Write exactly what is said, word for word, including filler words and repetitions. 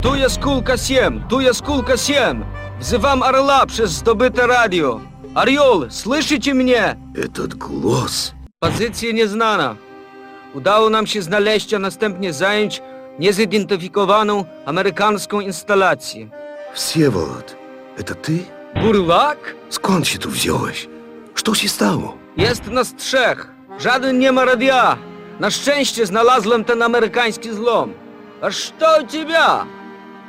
Tu jest kulka семь, tu jest kulka семь. Wzywam Orla przez zdobyte radio. Oriol, słyszycie mnie? Этот głos... Pozycja nieznana. Udało nam się znaleźć, a następnie zająć niezidentyfikowaną amerykańską instalację. Всеволод, это ты? Burlak? Skąd się tu wziąłeś? Co się stało? Jest nas trzech. Żaden nie ma radia. Na szczęście znalazłem ten amerykański zlom. A co u ciebie?